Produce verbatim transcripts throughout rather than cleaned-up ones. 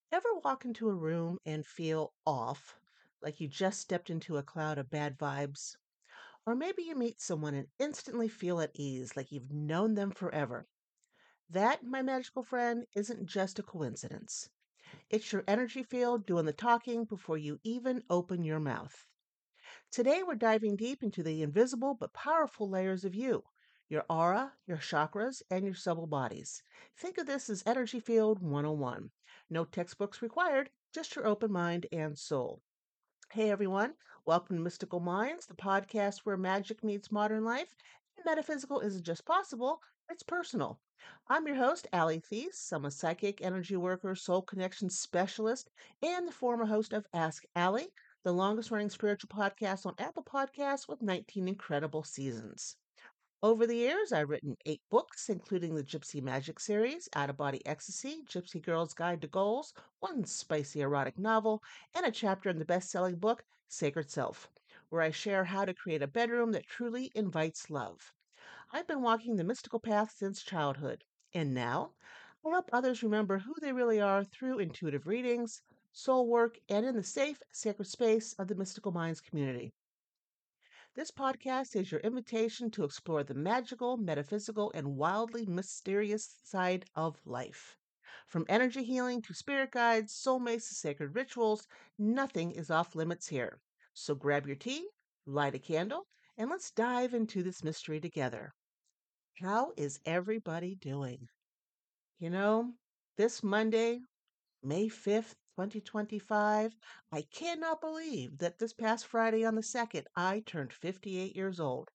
Ever walk into a room and feel off, like you just stepped into a cloud of bad vibes? Or maybe you meet someone and instantly feel at ease, like you've known them forever. That, my magical friend, isn't just a coincidence. It's your energy field doing the talking before you even open your mouth. Today, we're diving deep into the invisible but powerful layers of you, your aura, your chakras, and your subtle bodies. Think of this as Energy Field one oh one. No textbooks required, just your open mind and soul. Hey everyone, welcome to Mystical Minds, the podcast where magic meets modern life and metaphysical isn't just possible, it's personal. I'm your host, Allie Thies. I'm a psychic energy worker, soul connection specialist, and the former host of Ask Allie, the longest running spiritual podcast on Apple Podcasts with nineteen incredible seasons. Over the years, I've written eight books, including the Gypsy Magic series, Out of Body Ecstasy, Gypsy Girl's Guide to Goals, one spicy erotic novel, and a chapter in the best selling book, Sacred Self, where I share how to create a bedroom that truly invites love. I've been walking the mystical path since childhood, and now I help others remember who they really are through intuitive readings, soul work, and in the safe, sacred space of the Mystical Minds community. This podcast is your invitation to explore the magical, metaphysical, and wildly mysterious side of life. From energy healing to spirit guides, soulmates to sacred rituals, nothing is off limits here. So grab your tea, light a candle, and let's dive into this mystery together. How is everybody doing? You know, this Monday, May fifth, twenty twenty-five, I cannot believe that this past Friday on the second, I turned fifty-eight years old.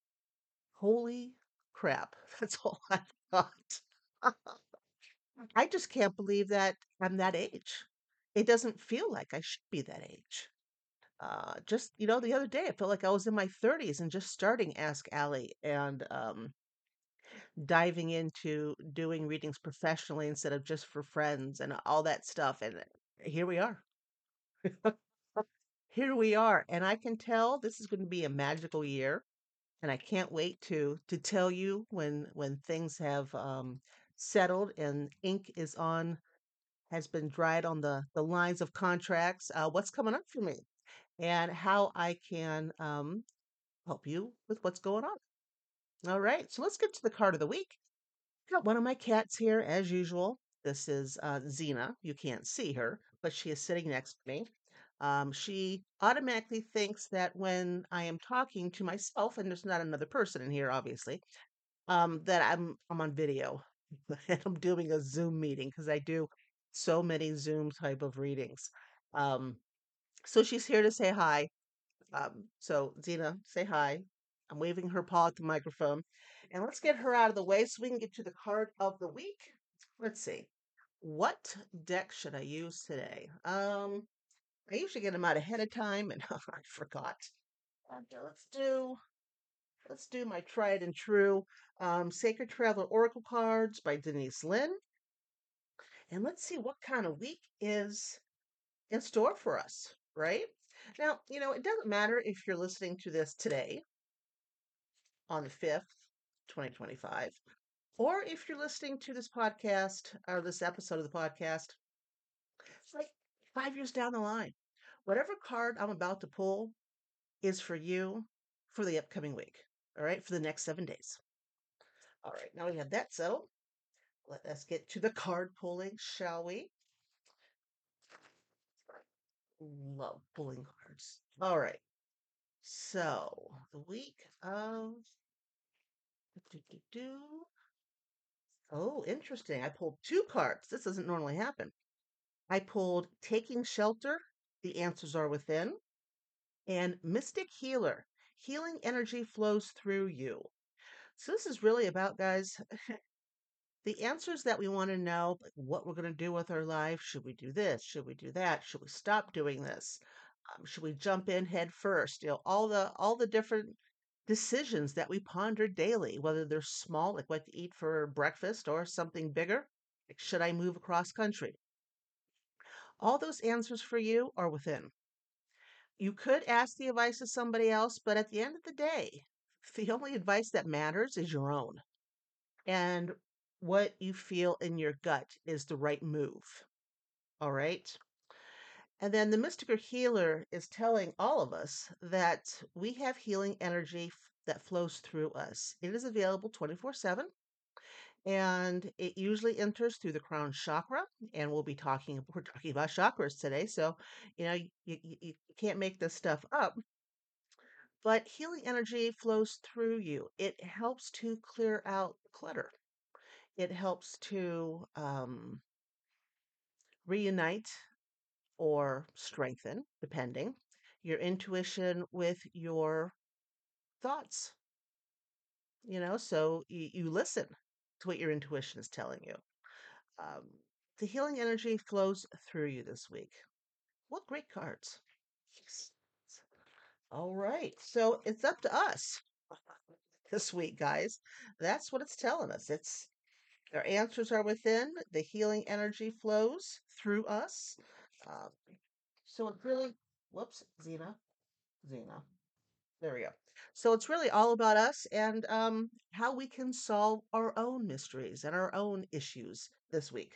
Holy crap. That's all I thought. I just can't believe that I'm that age. It doesn't feel like I should be that age. Uh, just, you know, the other day, I felt like I was in my thirties and just starting Ask Allie and um, diving into doing readings professionally instead of just for friends and all that stuff. And here we are. Here we are. And I can tell this is going to be a magical year. And I can't wait to to tell you when when things have um, settled and ink is on has been dried on the the lines of contracts. Uh, what's coming up for me and how I can um, help you with what's going on. All right, so let's get to the card of the week. Got one of my cats here as usual. This is uh, Xena. You can't see her, but she is sitting next to me. Um, she automatically thinks that when I am talking to myself, and there's not another person in here, obviously, um, that I'm I'm on video and I'm doing a Zoom meeting because I do so many Zoom type of readings. Um, so she's here to say hi. Um, so Zena, say hi. I'm waving her paw at the microphone, and let's get her out of the way so we can get to the card of the week. Let's see. What deck should I use today? Um, I usually get them out ahead of time, and I forgot. Okay, let's do let's do my tried and true um, Sacred Traveler Oracle cards by Denise Lynn. And let's see what kind of week is in store for us, right? Now, you know, it doesn't matter if you're listening to this today on the fifth, twenty twenty-five, or if you're listening to this podcast or this episode of the podcast, it's like five years down the line. Whatever card I'm about to pull is for you for the upcoming week, all right, for the next seven days. All right, now we have that settled. Let us get to the card pulling, shall we? Love pulling cards. All right. So, the week of. Do-do-do. Oh, interesting. I pulled two cards. This doesn't normally happen. I pulled Taking Shelter, The Answers Are Within, and Mystic Healer, Healing Energy Flows Through You. So, this is really about, guys, the answers that we want to know, like what we're going to do with our life. Should we do this? Should we do that? Should we stop doing this? Um, should we jump in head first? You know, all the all the different decisions that we ponder daily, whether they're small, like what to eat for breakfast, or something bigger, like should I move across country? All those answers for you are within. You could ask the advice of somebody else, but at the end of the day, the only advice that matters is your own. And what you feel in your gut is the right move. All right. And then the mystical healer is telling all of us that we have healing energy f- that flows through us. It is available twenty-four seven, and it usually enters through the crown chakra. And we'll be talking, we're talking about chakras today. So, you know, you, you, you can't make this stuff up. But healing energy flows through you. It helps to clear out clutter. It helps to um, reunite or strengthen, depending, your intuition with your thoughts. You know, so you, you listen to what your intuition is telling you. Um, the healing energy flows through you this week. What great cards. Yes. All right. So it's up to us this week, guys. That's what it's telling us. It's our answers are within. The healing energy flows through us. Uh, so it really, whoops, Zena, Zena. There we go. So it's really all about us and um, how we can solve our own mysteries and our own issues this week.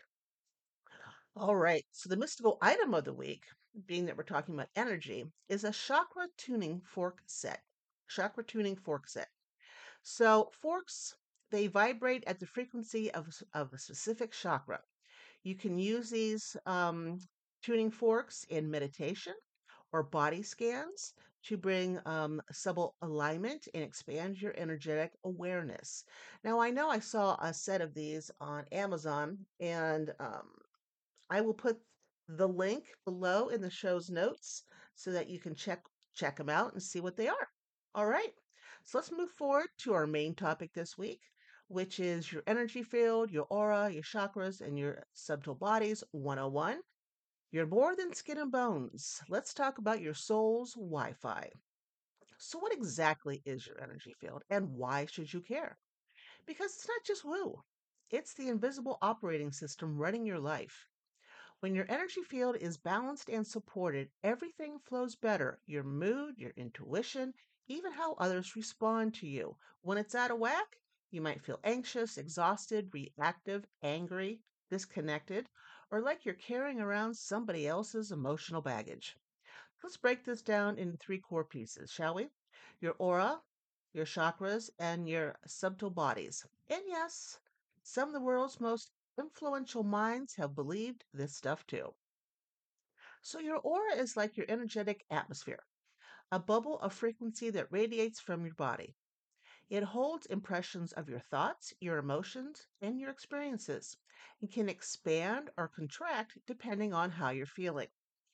All right. So the mystical item of the week, being that we're talking about energy, is a chakra tuning fork set. Chakra tuning fork set. So forks, they vibrate at the frequency of, s- of a specific chakra. You can use these um, tuning forks in meditation or body scans to bring um, subtle alignment and expand your energetic awareness. Now, I know I saw a set of these on Amazon, and um, I will put the link below in the show's notes so that you can check check them out and see what they are. All right. So let's move forward to our main topic this week, which is your energy field, your aura, your chakras, and your subtle bodies one oh one. You're more than skin and bones. Let's talk about your soul's Wi Fi. So, what exactly is your energy field and why should you care? Because it's not just woo, it's the invisible operating system running your life. When your energy field is balanced and supported, everything flows better. Your mood, your intuition, even how others respond to you. When it's out of whack, you might feel anxious, exhausted, reactive, angry, disconnected, or like you're carrying around somebody else's emotional baggage. Let's break this down into three core pieces, shall we? Your aura, your chakras, and your subtle bodies. And yes, some of the world's most influential minds have believed this stuff too. So, your aura is like your energetic atmosphere, a bubble of frequency that radiates from your body. It holds impressions of your thoughts, your emotions, and your experiences, and can expand or contract depending on how you're feeling.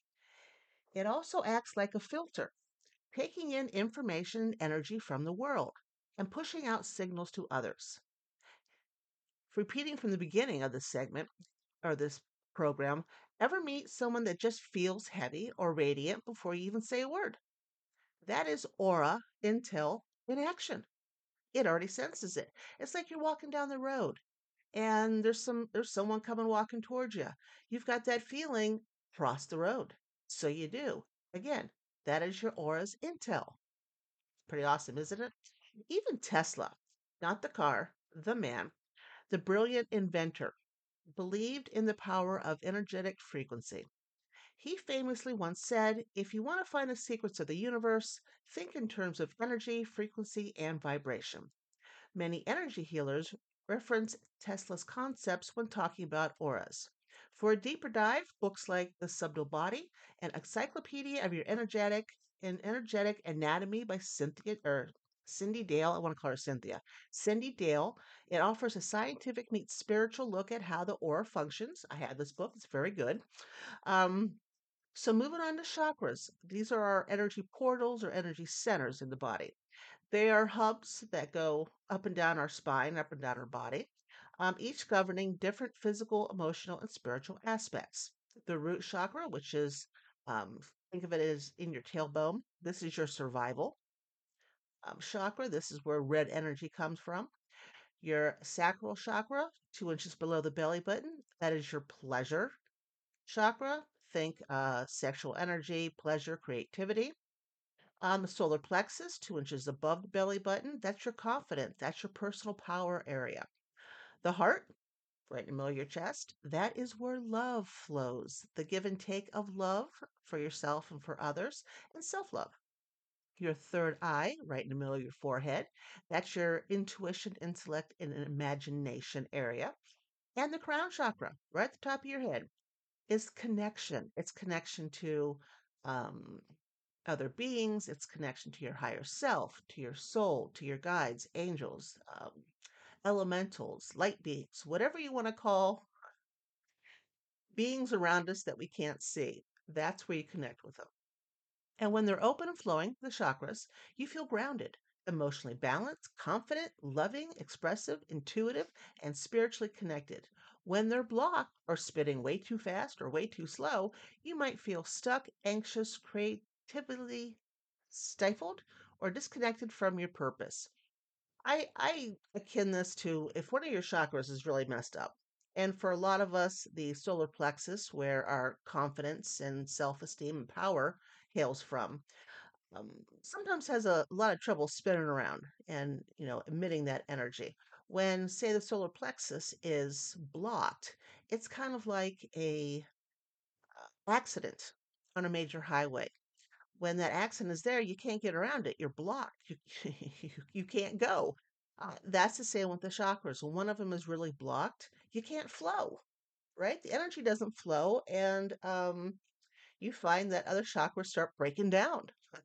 It also acts like a filter, taking in information and energy from the world and pushing out signals to others. Repeating from the beginning of this segment or this program, ever meet someone that just feels heavy or radiant before you even say a word? That is aura intel in action. It already senses it. It's like you're walking down the road and there's some there's someone coming walking towards you. You've got that feeling, cross the road. So you do. Again, that is your aura's intel. Pretty awesome, isn't it? Even Tesla, not the car, the man, the brilliant inventor, believed in the power of energetic frequency. He famously once said, if you want to find the secrets of the universe, think in terms of energy, frequency, and vibration. Many energy healers reference Tesla's concepts when talking about auras. For a deeper dive, books like The Subtle Body and Encyclopedia of Your Energetic and Energetic Anatomy by Cynthia or Cindy Dale, I want to call her Cynthia. Cindy Dale. It offers a scientific meets spiritual look at how the aura functions. I had this book; it's very good. Um, so moving on to chakras. These are our energy portals or energy centers in the body. They are hubs that go up and down our spine, up and down our body, um, each governing different physical, emotional, and spiritual aspects. The root chakra, which is, um, think of it as in your tailbone, this is your survival um, chakra. This is where red energy comes from. Your sacral chakra, two inches below the belly button, that is your pleasure chakra. Think uh, sexual energy, pleasure, creativity. On the solar plexus, two inches above the belly button, that's your confidence. That's your personal power area. The heart, right in the middle of your chest, that is where love flows. The give and take of love for yourself and for others, and self love. Your third eye, right in the middle of your forehead, that's your intuition, intellect, and imagination area. And the crown chakra, right at the top of your head, is connection. It's connection to um, other beings, it's connection to your higher self, to your soul, to your guides, angels, um, elementals, light beings, whatever you want to call beings around us that we can't see. That's where you connect with them. And when they're open and flowing, the chakras, you feel grounded, emotionally balanced, confident, loving, expressive, intuitive, and spiritually connected. When they're blocked or spinning way too fast or way too slow, you might feel stuck, anxious, creatively stifled, or disconnected from your purpose. I I akin this to if one of your chakras is really messed up. And for a lot of us, the solar plexus, where our confidence and self-esteem and power hails from, um, sometimes has a lot of trouble spinning around and you know emitting that energy. When, say, the solar plexus is blocked, it's kind of like a accident on a major highway. When that accident is there, you can't get around it. You're blocked. You you, you can't go. Uh, that's the same with the chakras. When one of them is really blocked, you can't flow, right? The energy doesn't flow, and um, you find that other chakras start breaking down,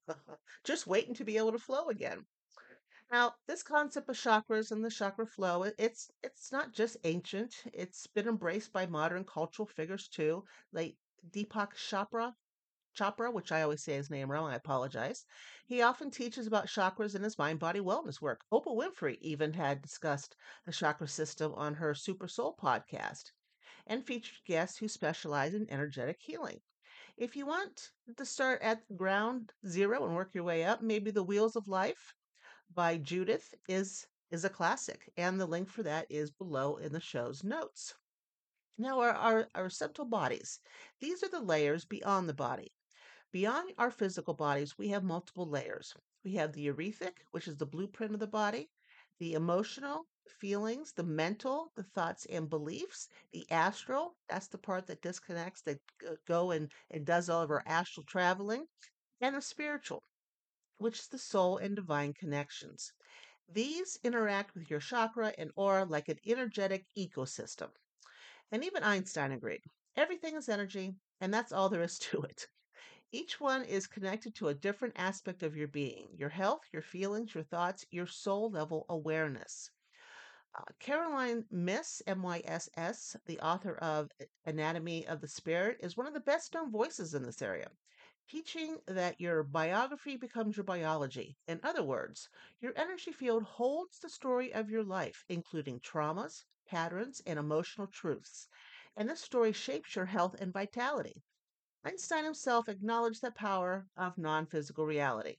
just waiting to be able to flow again. Now, this concept of chakras and the chakra flow, it- it's it's not just ancient. It's been embraced by modern cultural figures too, like Deepak Chopra, Chopra, which I always say his name wrong, I apologize. He often teaches about chakras in his mind body wellness work. Oprah Winfrey even had discussed the chakra system on her Super Soul podcast and featured guests who specialize in energetic healing. If you want to start at ground zero and work your way up, maybe The Wheels of Life by Judith is is a classic, and the link for that is below in the show's notes. Now, our, our, our subtle bodies. These are the layers beyond the body. Beyond our physical bodies, we have multiple layers. We have the eurythic, which is the blueprint of the body, the emotional, feelings, the mental, the thoughts and beliefs, the astral, that's the part that disconnects, that g- go and, and does all of our astral traveling, and the spiritual, which is the soul and divine connections. These interact with your chakra and aura like an energetic ecosystem. And even Einstein agreed. Everything is energy, and that's all there is to it. Each one is connected to a different aspect of your being, your health, your feelings, your thoughts, your soul level awareness. Uh, Caroline Myss, M Y S S, the author of Anatomy of the Spirit, is one of the best known voices in this area, teaching that your biography becomes your biology. In other words, your energy field holds the story of your life, including traumas, patterns, and emotional truths. And this story shapes your health and vitality. Einstein himself acknowledged the power of non physical reality,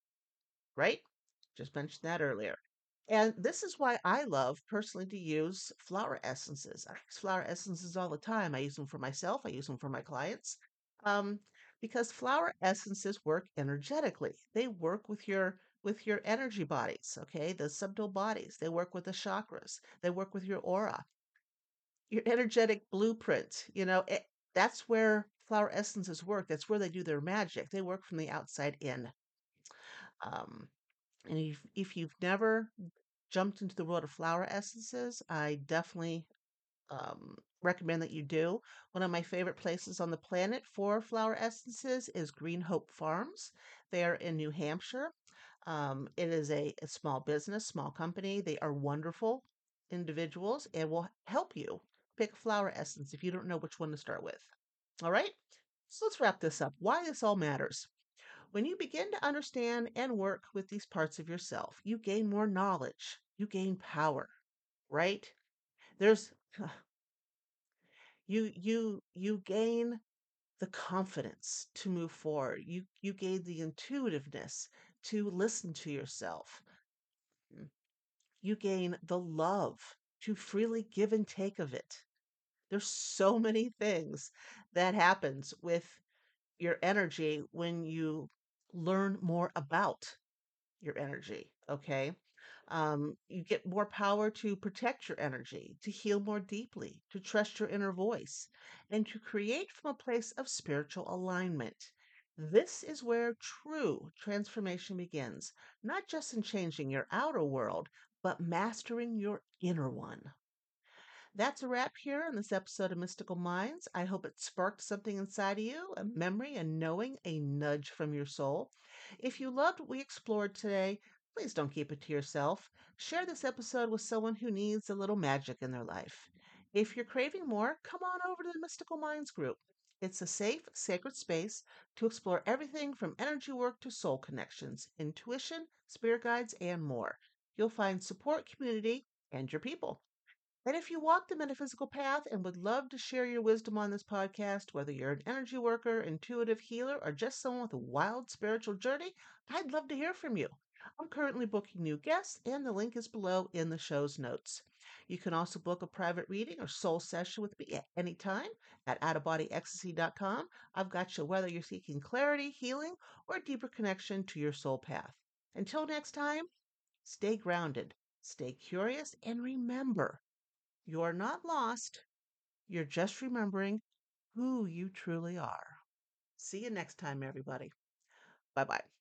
right? Just mentioned that earlier. And this is why I love personally to use flower essences. I use flower essences all the time. I use them for myself, I use them for my clients. Um, because flower essences work energetically. They work with your with your energy bodies, okay? The subtle bodies. They work with the chakras. They work with your aura, your energetic blueprint. You know, it, that's where flower essences work. That's where they do their magic. They work from the outside in. Um, and if, if you've never jumped into the world of flower essences, I definitely um, recommend that you do. One of my favorite places on the planet for flower essences is Green Hope Farms. They are in New Hampshire. Um, it is a, a small business, small company. They are wonderful individuals and will help you pick a flower essence if you don't know which one to start with. All right? So let's wrap this up. Why this all matters. When you begin to understand and work with these parts of yourself, you gain more knowledge, you gain power, right? There's you you you gain the confidence to move forward. You you gain the intuitiveness to listen to yourself. Mm. You gain the love to freely give and take of it. There's so many things that happens with your energy when you learn more about your energy, okay? Um, you get more power to protect your energy, to heal more deeply, to trust your inner voice, and to create from a place of spiritual alignment. This is where true transformation begins, not just in changing your outer world, but mastering your inner one. That's a wrap here on this episode of Mystical Minds. I hope it sparked something inside of you, a memory, a knowing, a nudge from your soul. If you loved what we explored today, please don't keep it to yourself. Share this episode with someone who needs a little magic in their life. If you're craving more, come on over to the Mystical Minds group. It's a safe, sacred space to explore everything from energy work to soul connections, intuition, spirit guides, and more. You'll find support, community, and your people. And if you walk the metaphysical path and would love to share your wisdom on this podcast, whether you're an energy worker, intuitive healer, or just someone with a wild spiritual journey, I'd love to hear from you. I'm currently booking new guests, and the link is below in the show's notes. You can also book a private reading or soul session with me at any time at out of body ecstasy dot com. I've got you whether you're seeking clarity, healing, or a deeper connection to your soul path. Until next time, stay grounded, stay curious, and remember, you're not lost. You're just remembering who you truly are. See you next time, everybody. Bye bye.